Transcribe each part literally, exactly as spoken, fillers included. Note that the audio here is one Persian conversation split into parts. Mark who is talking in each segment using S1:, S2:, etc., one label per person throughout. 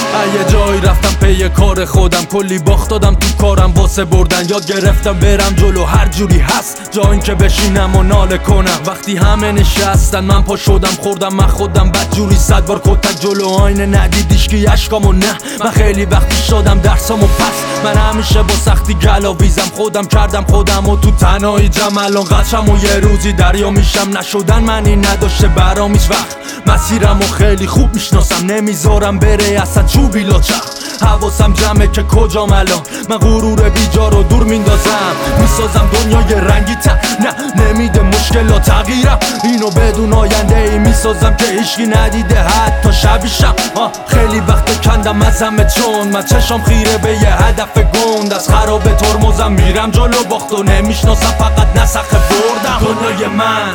S1: یه جایی رفتم پی کار خودم، کلی باخت دادم تو کارم واسه بردن. یاد گرفتم برم جلو هر جوری هست، جا این که بشینم و ناله کنم. وقتی همه نشستن من پا شدم خوردم من خودم بد جوری صد بار کتک جلو آینه ندیدیش که اشکامو نه. من خیلی وقتی شدم درسامو پس، من همیشه با سختی گلاویزم، خودم کردم خودم و تو تنهایی جمع الان قچم و یه روزی دریا میشم. نشدن منی نداشته برام هیچ وقت، مسیرمو خیلی خوب میشناسم، نمیذارم بره اصلا چوبی لاچخ. حواسم جمعه که کجام الان، من غرور بیجا رو دور میندازم، میسازم دنیای رنگی تر. نه نمیده مشکلات تغییرم، اینو بدون آینده ای میسازم که هیچکی ندیده حتی شبیشم. خیلی وقت کندم از همه چون من چشم خیره به یه هدف گند، از خراب ترمزم میرم جلو باخت و نمیشناسم فقط نسخه بردم. دنیای من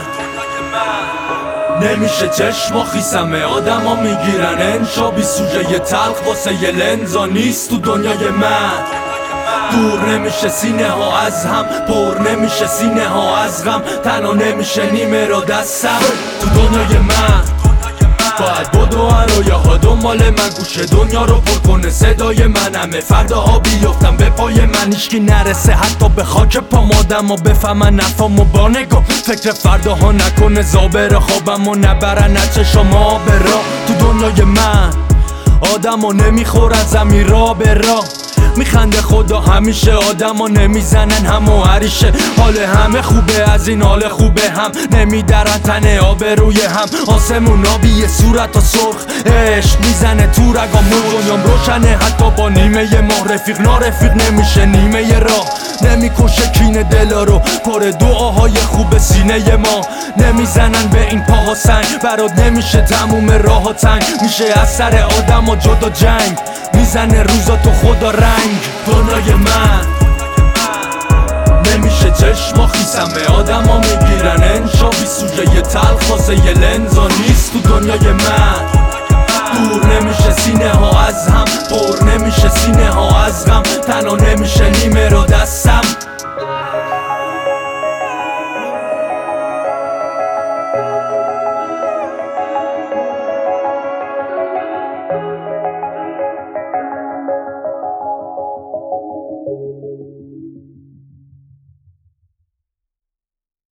S1: نمیشه چشم و خیسمه، آدم ها میگیرن انشا بی سوژه یه تلخ واسه یه لنزا نیست تو دنیای من. دور نمیشه سینه ها از هم، پر نمیشه سینه ها از غم، تنها نمیشه نیمه را دستم تو دنیای من. باید بدو هرایا ها دنبال من، گوش دنیا رو پر کنه صدای منمه. فرداها بیفتم به پای من هیچکی نرسه حتی به خاک پام، آدم ها بفهمن نفامو با نگاه. فکر فرداها نکنه زابر خوابم و نبرن چشم ها به راه تو دنیای من. آدم ها نمیخورن زمین را به راه، میخنده خدا همیشه، آدم ها نمیزنن هم و هریشه. حال همه خوبه از این حال خوبه هم، نمیدرن تنه آب روی هم. آسمون آبی یه صورت و سرخ، عشق میزنه تو رگامون. دنیام روشنه حتی با نیمه ماه، رفیق نارفیق نمیشه نیمه راه. نمیکشه کینه دلا رو، پر دعاهای خوب سینه ما. نمیزنن به این پاها سنگ، برات نمیشه تموم راه ها تنگ. میشه از سر آدم ها جدا جنگ، میزنه روزا تو خدا رنگ. دنیای من نمیشه چشم و خیسمه، آدم ها میگیرن انشا بی سوژه یه تلخ واسه یه لنزا نیست تو دنیای من. دور نمیشه سینه ها از هم، پر نمیشه سینه ها از غم، تنها نمیشه نیمه رو دستم